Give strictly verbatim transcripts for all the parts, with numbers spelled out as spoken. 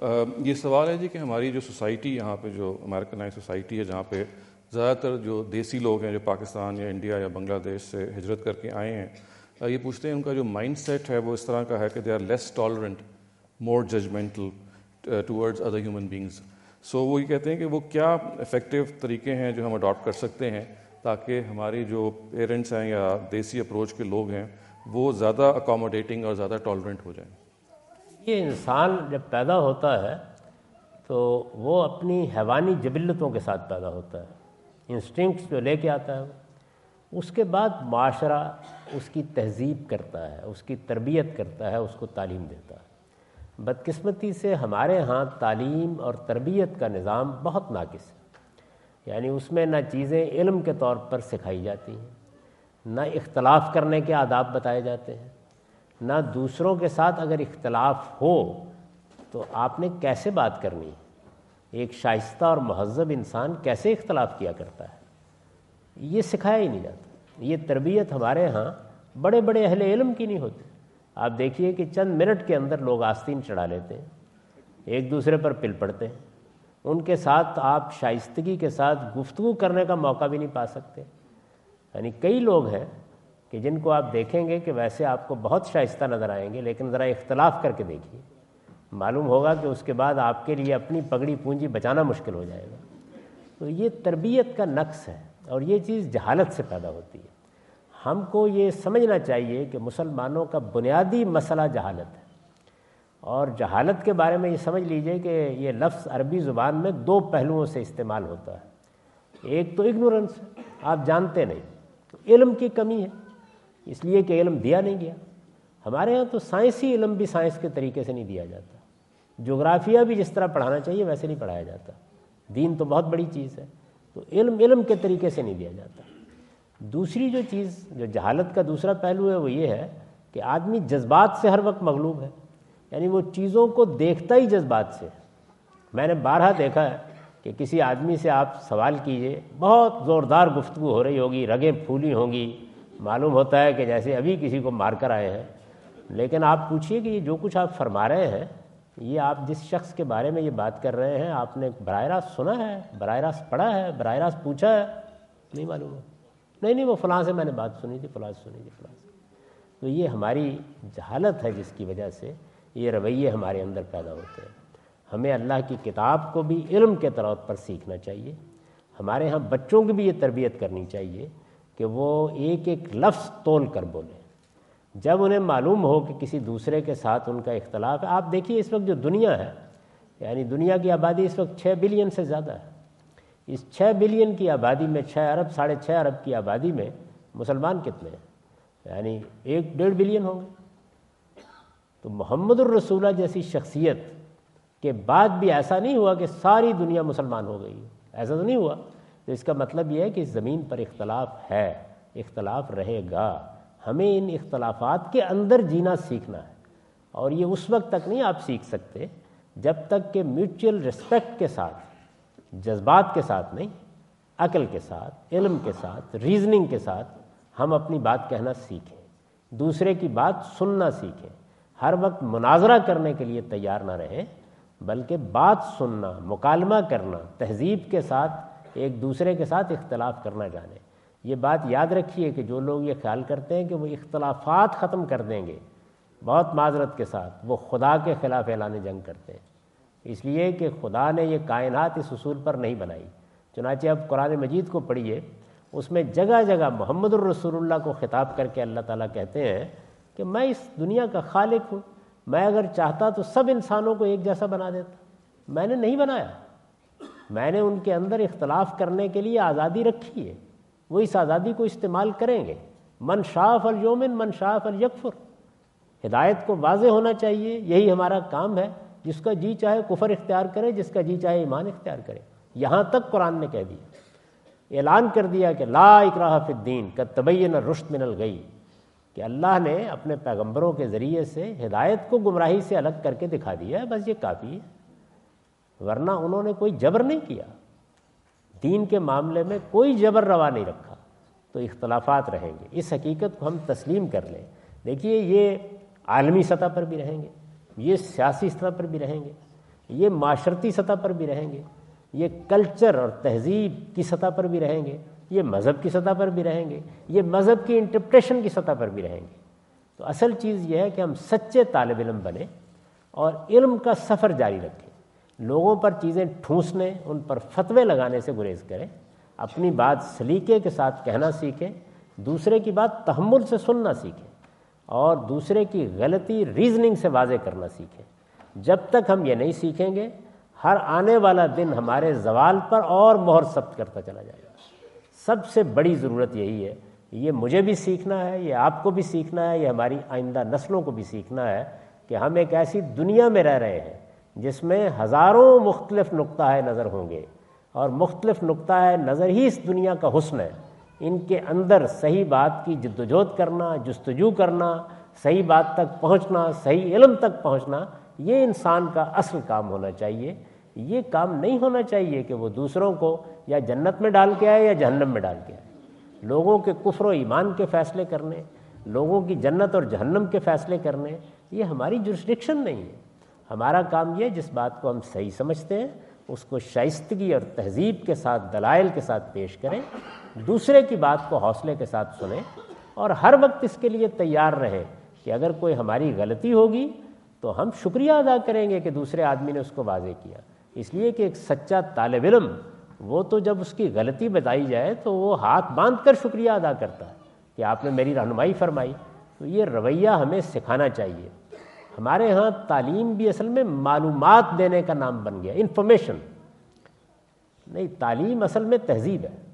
یہ سوال ہے جی کہ ہماری جو سوسائٹی یہاں پہ جو امریکنائز سوسائٹی ہے جہاں پہ زیادہ تر جو دیسی لوگ ہیں جو پاکستان یا انڈیا یا بنگلہ دیش سے ہجرت کر کے آئے ہیں، یہ پوچھتے ہیں ان کا جو مائنڈ سیٹ ہے وہ اس طرح کا ہے کہ they are less tolerant, more judgmental towards other human beings. So وہ یہ کہتے ہیں کہ وہ کیا افیکٹو طریقے ہیں جو ہم اڈاپٹ کر سکتے ہیں تاکہ ہماری جو پیرنٹس ہیں یا دیسی اپروچ کے لوگ ہیں وہ زیادہ اکاموڈیٹنگ اور زیادہ ٹالرنٹ ہو جائیں. یہ انسان جب پیدا ہوتا ہے تو وہ اپنی حیوانی جبلتوں کے ساتھ پیدا ہوتا ہے، انسٹنکٹس جو لے کے آتا ہے، اس کے بعد معاشرہ اس کی تہذیب کرتا ہے، اس کی تربیت کرتا ہے، اس کو تعلیم دیتا ہے. بدقسمتی سے ہمارے ہاں تعلیم اور تربیت کا نظام بہت ناقص ہے، یعنی اس میں نہ چیزیں علم کے طور پر سکھائی جاتی ہیں، نہ اختلاف کرنے کے آداب بتائے جاتے ہیں، نہ دوسروں کے ساتھ اگر اختلاف ہو تو آپ نے کیسے بات کرنی ہے، ایک شائستہ اور مہذب انسان کیسے اختلاف کیا کرتا ہے، یہ سکھایا ہی نہیں جاتا. یہ تربیت ہمارے ہاں بڑے بڑے اہل علم کی نہیں ہوتی. آپ دیکھیے کہ چند منٹ کے اندر لوگ آستین چڑھا لیتے ہیں، ایک دوسرے پر پل پڑتے ہیں، ان کے ساتھ آپ شائستگی کے ساتھ گفتگو کرنے کا موقع بھی نہیں پا سکتے. یعنی کئی لوگ ہیں کہ جن کو آپ دیکھیں گے کہ ویسے آپ کو بہت شائستہ نظر آئیں گے، لیکن ذرا اختلاف کر کے دیکھیے، معلوم ہوگا کہ اس کے بعد آپ کے لیے اپنی پگڑی پونجی بچانا مشکل ہو جائے گا. تو یہ تربیت کا نقص ہے اور یہ چیز جہالت سے پیدا ہوتی ہے. ہم کو یہ سمجھنا چاہیے کہ مسلمانوں کا بنیادی مسئلہ جہالت ہے، اور جہالت کے بارے میں یہ سمجھ لیجئے کہ یہ لفظ عربی زبان میں دو پہلوؤں سے استعمال ہوتا ہے. ایک تو اگنورنس، آپ جانتے نہیں، علم کی کمی ہے، اس لیے کہ علم دیا نہیں گیا. ہمارے ہاں تو سائنسی علم بھی سائنس کے طریقے سے نہیں دیا جاتا، جغرافیہ بھی جس طرح پڑھانا چاہیے ویسے نہیں پڑھایا جاتا. دین تو بہت بڑی چیز ہے، تو علم علم کے طریقے سے نہیں دیا جاتا. دوسری جو چیز جو جہالت کا دوسرا پہلو ہے وہ یہ ہے کہ آدمی جذبات سے ہر وقت مغلوب ہے، یعنی وہ چیزوں کو دیکھتا ہی جذبات سے. میں نے بارہا دیکھا ہے کہ کسی آدمی سے آپ سوال کیجئے، بہت زوردار گفتگو ہو رہی ہوگی، رگیں پھولی ہوں گی، معلوم ہوتا ہے کہ جیسے ابھی کسی کو مار کر آئے ہیں، لیکن آپ پوچھئے کہ یہ جو کچھ آپ فرما رہے ہیں، یہ آپ جس شخص کے بارے میں یہ بات کر رہے ہیں آپ نے براہ راست سنا ہے، براہ راست پڑھا ہے، براہ راست پوچھا ہے؟ نہیں معلوم ہے. نہیں نہیں وہ فلاں سے میں نے بات سنی تھی، فلاں سے سنی تھی، فلاں سے. تو یہ ہماری جہالت ہے جس کی وجہ سے یہ رویے ہمارے اندر پیدا ہوتے ہیں. ہمیں اللہ کی کتاب کو بھی علم کے طور پر سیکھنا چاہیے. ہمارے ہاں بچوں کی بھی یہ تربیت کرنی چاہیے کہ وہ ایک ایک لفظ تول کر بولیں. جب انہیں معلوم ہو کہ کسی دوسرے کے ساتھ ان کا اختلاف ہے، آپ دیکھیے اس وقت جو دنیا ہے، یعنی دنیا کی آبادی اس وقت چھ بلین سے زیادہ ہے. اس چھ بلین کی آبادی میں چھ ارب ساڑھے چھ ارب کی آبادی میں مسلمان کتنے ہیں؟ یعنی ایک ڈیڑھ بلین ہوں گے. تو محمد الرسولہ جیسی شخصیت کے بعد بھی ایسا نہیں ہوا کہ ساری دنیا مسلمان ہو گئی، ایسا تو نہیں ہوا. تو اس کا مطلب یہ ہے کہ اس زمین پر اختلاف ہے، اختلاف رہے گا. ہمیں ان اختلافات کے اندر جینا سیکھنا ہے، اور یہ اس وقت تک نہیں آپ سیکھ سکتے جب تک کہ میوچل رسپیکٹ کے ساتھ، جذبات کے ساتھ نہیں، عقل کے ساتھ، علم کے ساتھ، ریزننگ کے ساتھ ہم اپنی بات کہنا سیکھیں، دوسرے کی بات سننا سیکھیں. ہر وقت مناظرہ کرنے کے لیے تیار نہ رہیں، بلکہ بات سننا، مکالمہ کرنا، تہذیب کے ساتھ ایک دوسرے کے ساتھ اختلاف کرنا جانیں. یہ بات یاد رکھیے کہ جو لوگ یہ خیال کرتے ہیں کہ وہ اختلافات ختم کر دیں گے، بہت معذرت کے ساتھ وہ خدا کے خلاف اعلان جنگ کرتے ہیں. اس لیے کہ خدا نے یہ کائنات اس اصول پر نہیں بنائی. چنانچہ اب قرآن مجید کو پڑھیے، اس میں جگہ جگہ محمد الرسول اللہ کو خطاب کر کے اللہ تعالیٰ کہتے ہیں کہ میں اس دنیا کا خالق ہوں، میں اگر چاہتا تو سب انسانوں کو ایک جیسا بنا دیتا. میں نے نہیں بنایا، میں نے ان کے اندر اختلاف کرنے کے لیے آزادی رکھی ہے، وہ اس آزادی کو استعمال کریں گے. من شاء فلیؤمن من شاء فلیکفر. ہدایت کو واضح ہونا چاہیے، یہی ہمارا کام ہے. جس کا جی چاہے کفر اختیار کرے، جس کا جی چاہے ایمان اختیار کرے. یہاں تک قرآن نے کہہ دیا، اعلان کر دیا کہ لا اکراہ فی الدین قد تبین الرشد من الغی، کہ اللہ نے اپنے پیغمبروں کے ذریعے سے ہدایت کو گمراہی سے الگ کر کے دکھا دیا ہے، بس یہ کافی ہے. ورنہ انہوں نے کوئی جبر نہیں کیا، دین کے معاملے میں کوئی جبر روا نہیں رکھا. تو اختلافات رہیں گے، اس حقیقت کو ہم تسلیم کر لیں. دیکھیے یہ عالمی سطح پر بھی رہیں گے، یہ سیاسی سطح پر بھی رہیں گے. یہ معاشرتی سطح پر بھی رہیں گے، یہ کلچر اور تہذیب کی سطح پر بھی رہیں گے، یہ مذہب کی سطح پر بھی رہیں گے، یہ مذہب کی انٹرپریٹیشن کی سطح پر بھی رہیں گے۔ تو اصل چیز یہ ہے کہ ہم سچے طالب علم بنیں اور علم کا سفر جاری رکھیں، لوگوں پر چیزیں ٹھونسنے، ان پر فتوے لگانے سے گریز کریں، اپنی بات سلیقے کے ساتھ کہنا سیکھیں، دوسرے کی بات تحمل سے سننا سیکھیں اور دوسرے کی غلطی ریزننگ سے واضح کرنا سیکھیں۔ جب تک ہم یہ نہیں سیکھیں گے، ہر آنے والا دن ہمارے زوال پر اور مہر ثبت کرتا چلا جائے گا۔ سب سے بڑی ضرورت یہی ہے، یہ مجھے بھی سیکھنا ہے، یہ آپ کو بھی سیکھنا ہے، یہ ہماری آئندہ نسلوں کو بھی سیکھنا ہے کہ ہم ایک ایسی دنیا میں رہ رہے ہیں جس میں ہزاروں مختلف نقطہ نظر ہوں گے، اور مختلف نقطہ نظر ہی اس دنیا کا حسن ہے۔ ان کے اندر صحیح بات کی جدوجہد کرنا، جستجو کرنا، صحیح بات تک پہنچنا، صحیح علم تک پہنچنا، یہ انسان کا اصل کام ہونا چاہیے۔ یہ کام نہیں ہونا چاہیے کہ وہ دوسروں کو یا جنت میں ڈال کے آئے یا جہنم میں ڈال کے آئے۔ لوگوں کے کفر و ایمان کے فیصلے کرنے، لوگوں کی جنت اور جہنم کے فیصلے کرنے، یہ ہماری جورسڈکشن نہیں ہے۔ ہمارا کام یہ جس بات کو ہم صحیح سمجھتے ہیں اس کو شائستگی اور تہذیب کے ساتھ، دلائل کے ساتھ پیش کریں، دوسرے کی بات کو حوصلے کے ساتھ سنیں، اور ہر وقت اس کے لیے تیار رہیں کہ اگر کوئی ہماری غلطی ہوگی تو ہم شکریہ ادا کریں گے کہ دوسرے آدمی نے اس کو واضح کیا۔ اس لیے کہ ایک سچا طالب علم وہ تو جب اس کی غلطی بتائی جائے تو وہ ہاتھ باندھ کر شکریہ ادا کرتا ہے کہ آپ نے میری رہنمائی فرمائی۔ تو یہ رویہ ہمیں سکھانا چاہیے۔ ہمارے ہاں تعلیم بھی اصل میں معلومات دینے کا نام بن گیا، انفارمیشن نہیں، تعلیم اصل میں تہذیب ہے۔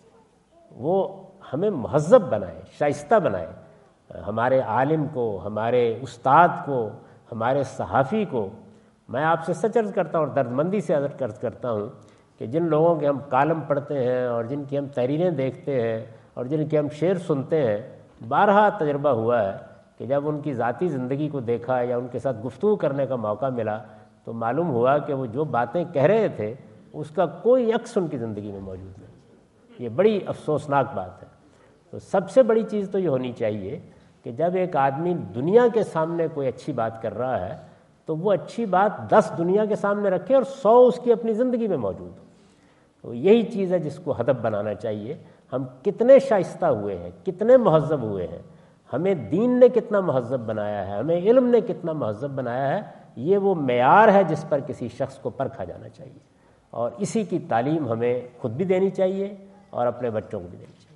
وہ ہمیں مہذب بنائے، شائستہ بنائے، ہمارے عالم کو، ہمارے استاد کو، ہمارے صحافی کو۔ میں آپ سے سچ عرض کرتا ہوں اور درد مندی سے عرض کرتا ہوں کہ جن لوگوں کے ہم کالم پڑھتے ہیں اور جن کی ہم تحریریں دیکھتے ہیں اور جن کے ہم شعر سنتے ہیں، بارہا تجربہ ہوا ہے کہ جب ان کی ذاتی زندگی کو دیکھا یا ان کے ساتھ گفتگو کرنے کا موقع ملا تو معلوم ہوا کہ وہ جو باتیں کہہ رہے تھے اس کا کوئی عکس ان کی زندگی میں موجود نہیں۔ یہ بڑی افسوسناک بات ہے۔ تو سب سے بڑی چیز تو یہ ہونی چاہیے کہ جب ایک آدمی دنیا کے سامنے کوئی اچھی بات کر رہا ہے تو وہ اچھی بات دس دنیا کے سامنے رکھے اور سو اس کی اپنی زندگی میں موجود ہو۔ تو یہی چیز ہے جس کو ہدف بنانا چاہیے۔ ہم کتنے شائستہ ہوئے ہیں، کتنے مہذب ہوئے ہیں، ہمیں دین نے کتنا مہذب بنایا ہے، ہمیں علم نے کتنا مہذب بنایا ہے، یہ وہ معیار ہے جس پر کسی شخص کو پرکھا جانا چاہیے، اور اسی کی تعلیم ہمیں خود بھی دینی چاہیے اور اپنے بچوں کو بھی دینی چاہیے۔